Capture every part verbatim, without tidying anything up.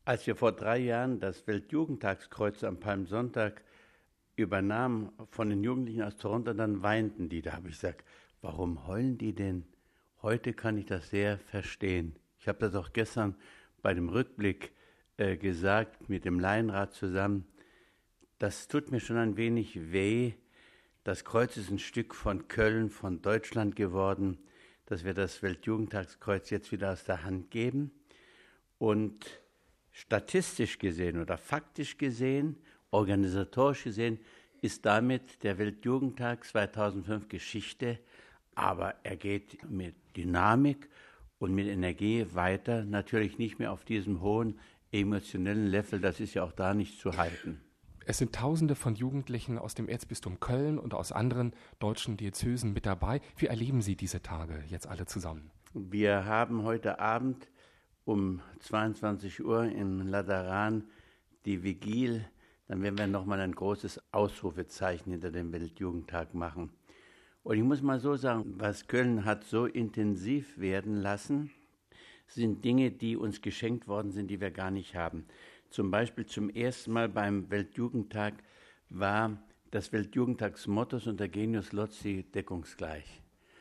Als wir vor drei Jahren das Weltjugendtagskreuz am Palmsonntag übernahmen von den Jugendlichen aus Toronto, dann weinten die. Da habe ich gesagt, warum heulen die denn? Heute kann ich das sehr verstehen. Ich habe das auch gestern bei dem Rückblick äh, gesagt, mit dem Laienrat zusammen. Das tut mir schon ein wenig weh. Das Kreuz ist ein Stück von Köln, von Deutschland geworden, dass wir das Weltjugendtagskreuz jetzt wieder aus der Hand geben. Und statistisch gesehen oder faktisch gesehen, organisatorisch gesehen, ist damit der Weltjugendtag zweitausendfünf Geschichte, aber er geht mit Dynamik und mit Energie weiter, natürlich nicht mehr auf diesem hohen emotionellen Level, das ist ja auch da nicht zu halten. Es sind Tausende von Jugendlichen aus dem Erzbistum Köln und aus anderen deutschen Diözesen mit dabei. Wie erleben Sie diese Tage jetzt alle zusammen? Wir haben heute Abend um zweiundzwanzig Uhr im Lateran die Vigil. Dann werden wir nochmal ein großes Ausrufezeichen hinter dem Weltjugendtag machen. Und ich muss mal so sagen, was Köln hat so intensiv werden lassen, sind Dinge, die uns geschenkt worden sind, die wir gar nicht haben. Zum Beispiel zum ersten Mal beim Weltjugendtag war das Weltjugendtagsmotto unter Genius Loci deckungsgleich.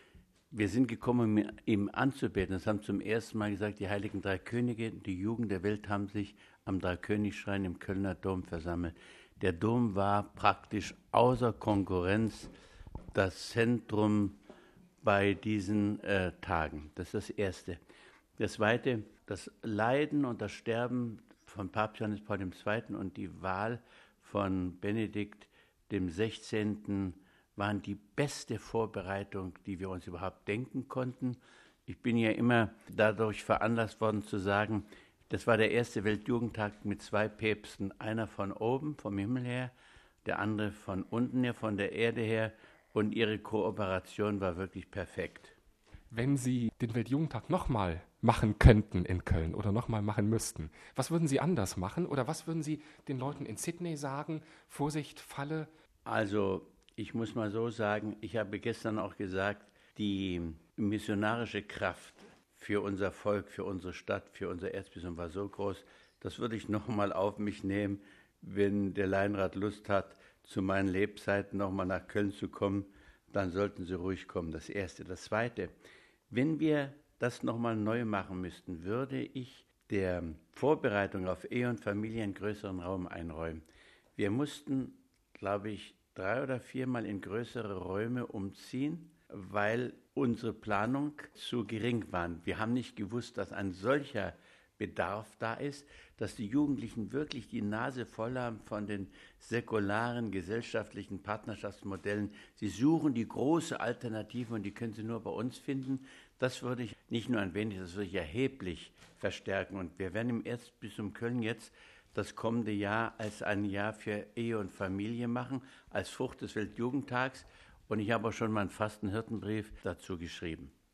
Wir sind gekommen, um ihm anzubeten. Das haben zum ersten Mal gesagt, die heiligen drei Könige, die Jugend der Welt haben sich am Dreikönigsschrein im Kölner Dom versammelt. Der Dom war praktisch außer Konkurrenz das Zentrum bei diesen äh, Tagen. Das ist das Erste. Das Zweite, das Leiden und das Sterben von Papst Johannes Paul der Zweite. Und die Wahl von Benedikt dem Sechzehnten waren die beste Vorbereitung, die wir uns überhaupt denken konnten. Ich bin ja immer dadurch veranlasst worden zu sagen, das war der erste Weltjugendtag mit zwei Päpsten, einer von oben, vom Himmel her, der andere von unten her, von der Erde her, und ihre Kooperation war wirklich perfekt. Wenn Sie den Weltjugendtag nochmal machen könnten in Köln oder nochmal machen müssten, was würden Sie anders machen oder was würden Sie den Leuten in Sydney sagen? Vorsicht, Falle. Also ich muss mal so sagen, ich habe gestern auch gesagt, die missionarische Kraft für unser Volk, für unsere Stadt, für unser Erzbistum war so groß, das würde ich nochmal auf mich nehmen, wenn der Laienrat Lust hat, zu meinen Lebzeiten nochmal nach Köln zu kommen, dann sollten Sie ruhig kommen, das Erste. Das Zweite, wenn wir das nochmal neu machen müssten, würde ich der Vorbereitung auf Ehe und Familie einen größeren Raum einräumen. Wir mussten, glaube ich, drei oder viermal in größere Räume umziehen, weil unsere Planung zu gering war. Wir haben nicht gewusst, dass ein solcher Bedarf da ist, dass die Jugendlichen wirklich die Nase voll haben von den säkularen gesellschaftlichen Partnerschaftsmodellen. Sie suchen die große Alternative und die können sie nur bei uns finden. Das würde ich nicht nur ein wenig, das würde ich erheblich verstärken. Und wir werden im Erzbistum Köln jetzt das kommende Jahr als ein Jahr für Ehe und Familie machen, als Frucht des Weltjugendtags. Und ich habe auch schon meinen Fastenhirtenbrief dazu geschrieben.